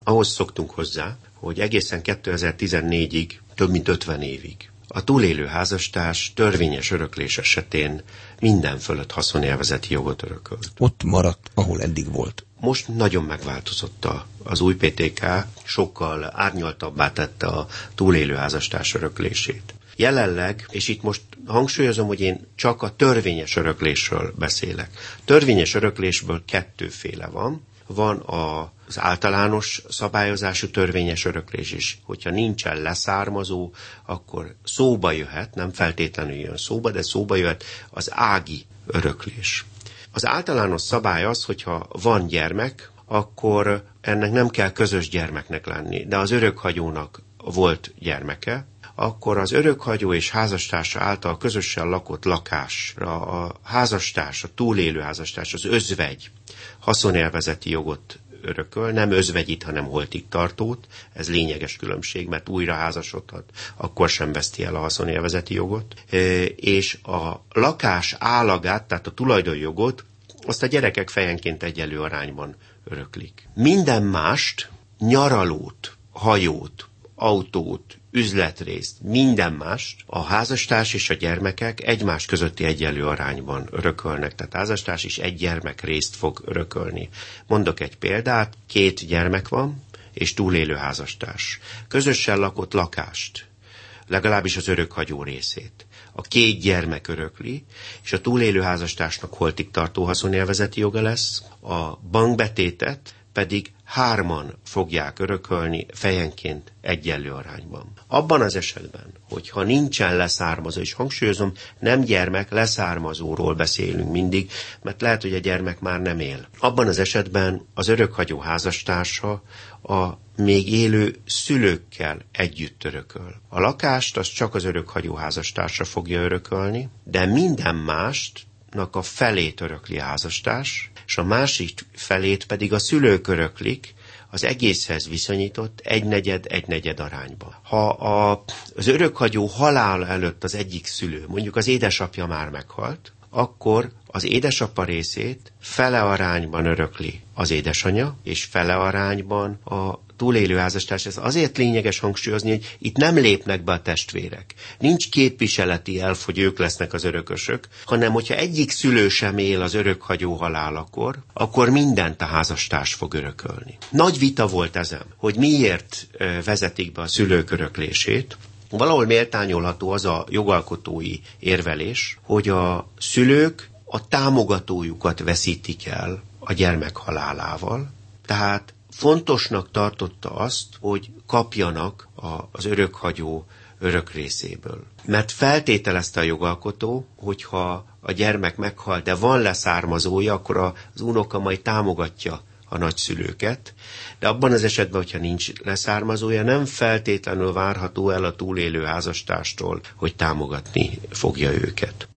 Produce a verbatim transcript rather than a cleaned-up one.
ahhoz szoktunk hozzá, hogy egészen kétezer-tizennégyig, több mint ötven évig a túlélő házastárs törvényes öröklés esetén minden fölött haszonélvezeti jogot örökölt. Ott maradt, ahol eddig volt. Most nagyon megváltozott a, az új pé té ká, sokkal árnyaltabbá tette a túlélő házastárs öröklését. Jelenleg, és itt most hangsúlyozom, hogy én csak a törvényes öröklésről beszélek. Törvényes öröklésből kettőféle van. Van az általános szabályozású törvényes öröklés is. Hogyha nincsen leszármazó, akkor szóba jöhet, nem feltétlenül jön szóba, de szóba jöhet az ági öröklés. Az általános szabály az, hogyha van gyermek, akkor ennek nem kell közös gyermeknek lenni, de az örökhagyónak volt gyermeke, akkor az örökhagyó és házastársa által közösen lakott lakásra a házastárs, a túlélő házastárs, az özvegy haszonélvezeti jogot örököl, nem özvegyit, hanem holtig tartót, ez lényeges különbség, mert újra házasodhat, akkor sem veszti el a haszonélvezeti jogot, és a lakás állagát, tehát a tulajdonjogot, azt a gyerekek fejenként egyenlő arányban öröklik. Minden mást, nyaralót, hajót, autót, üzletrészt, minden mást a házastárs és a gyermekek egymás közötti egyenlő arányban örökölnek. Tehát házastárs is egy gyermek részt fog örökölni. Mondok egy példát, két gyermek van, és túlélő házastárs. Közösen lakott lakást, legalábbis az örökhagyó részét. A két gyermek örökli, és a túlélő házastársnak holtig tartó haszonélvezeti joga lesz, a bankbetétet pedig hárman fogják örökölni fejenként egyenlő arányban. Abban az esetben, hogyha nincsen leszármazó, és hangsúlyozom, nem gyermek, leszármazóról beszélünk mindig, mert lehet, hogy a gyermek már nem él. Abban az esetben az örökhagyó házastársa a még élő szülőkkel együtt örököl. A lakást az csak az örökhagyó házastársa fogja örökölni, de minden mást a felét örökli a házastárs, és a másik felét pedig a szülők öröklik, az egészhez viszonyított egynegyed, egynegyed arányban. Ha a, az örökhagyó halál előtt az egyik szülő, mondjuk az édesapja már meghalt, akkor az édesapa részét fele arányban örökli az édesanyja, és fele arányban a túlélő házastárs. Ez azért lényeges hangsúlyozni, hogy itt nem lépnek be a testvérek. Nincs képviseleti elv, hogy ők lesznek az örökösök, hanem hogyha egyik szülő sem él az örökhagyó halálakor, akkor mindent a házastárs fog örökölni. Nagy vita volt ezen, hogy miért vezetik be a szülők öröklését. Valahol méltányolható az a jogalkotói érvelés, hogy a szülők a támogatójukat veszítik el a gyermek halálával, tehát fontosnak tartotta azt, hogy kapjanak az örökhagyó örök részéből. Mert feltételezte a jogalkotó, hogyha a gyermek meghal, de van leszármazója, akkor az unoka majd támogatja a nagyszülőket, de abban az esetben, hogyha nincs leszármazója, nem feltétlenül várható el a túlélő házastárstól, hogy támogatni fogja őket.